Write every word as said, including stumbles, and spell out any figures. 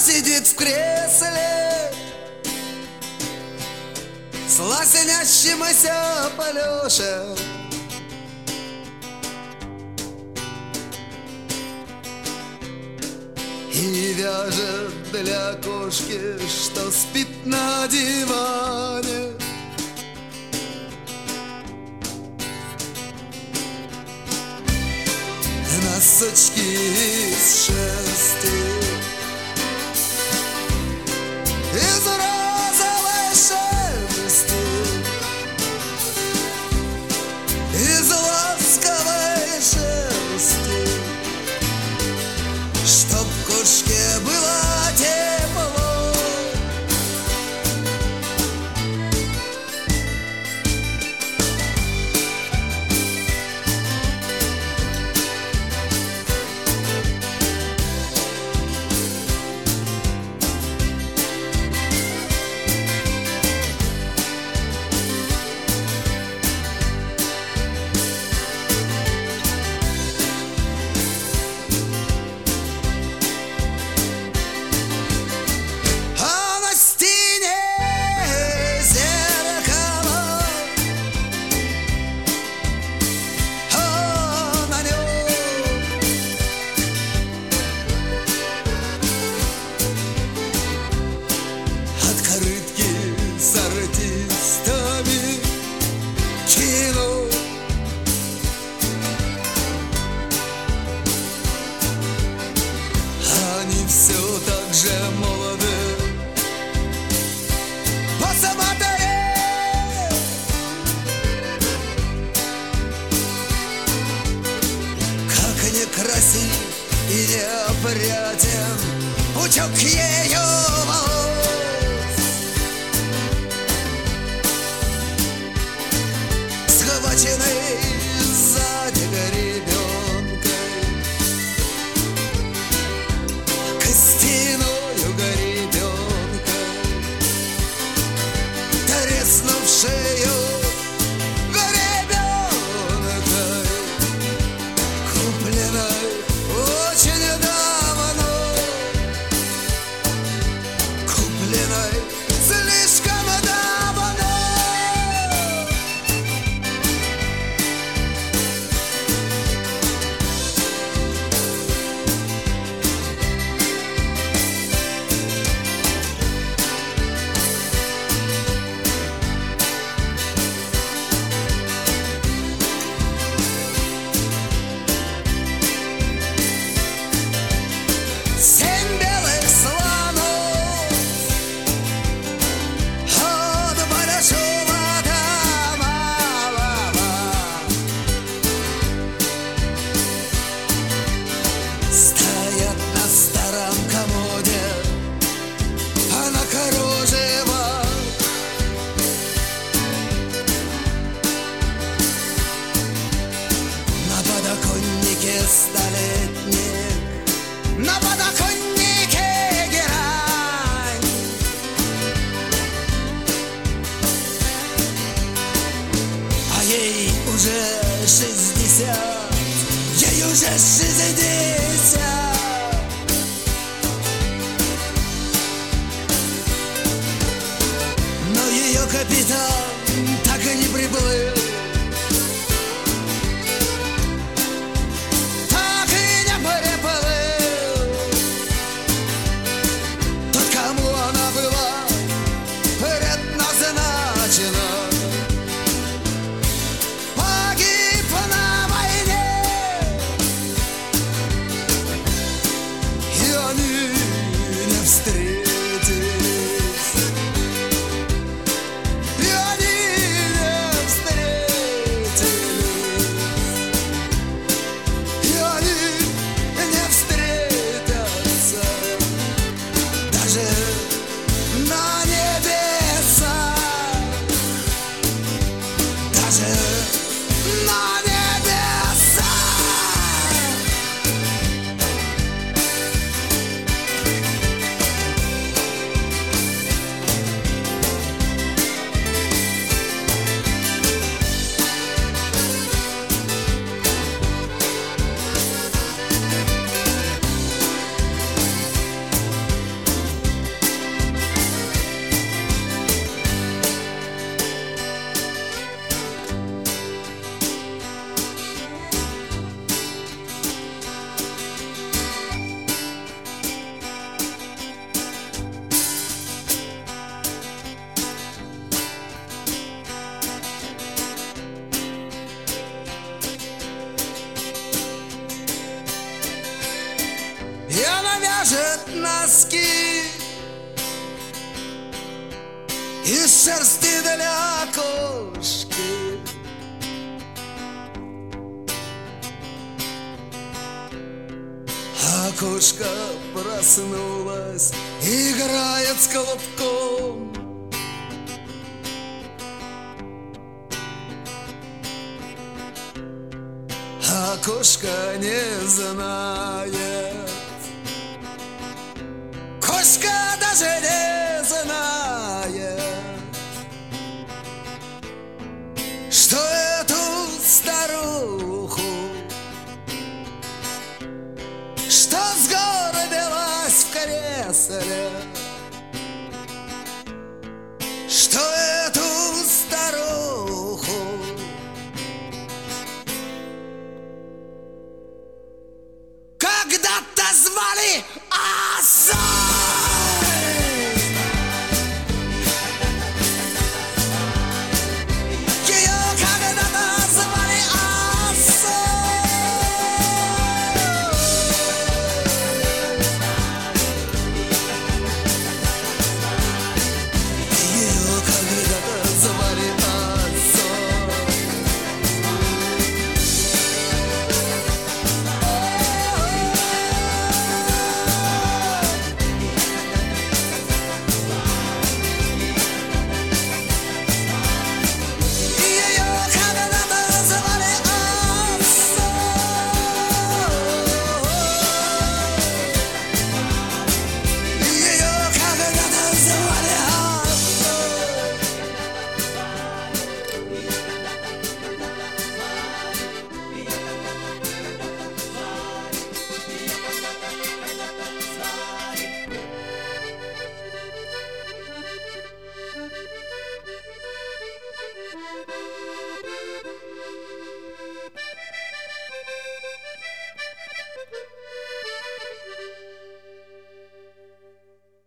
сидит в кресле с лоснящимся Полешей. И вяжет для кошки, что спит на диване. Носочки из шерсти, из розовой шерсти, из ласковой шерсти, чтоб кошке было тепло. Все так же молоды. Посмотри, как некрасив и неопрятен пучок ее волос, схваченный сзади ребенком, костяною горебенкой, треснувшею горебенкой, купленной очень давно, купленной слишком давно. Семь белых слонов от большого до малого стоят на старом комоде, а на кружевах на подоконнике столетник, на подоконнике герань, а ей уже шестьдесят, ей уже шестьдесят. Но ее капитан так и не приплыл, так и не приплыл. Тот, кому она была предназначена, погиб на войне, и они не встретились, и они носки из шерсти для кошки. А кошка проснулась, играет с колобком. А кошка не знает, кошка даже не знает, что эту старуху, что сгорбилась в кресле, что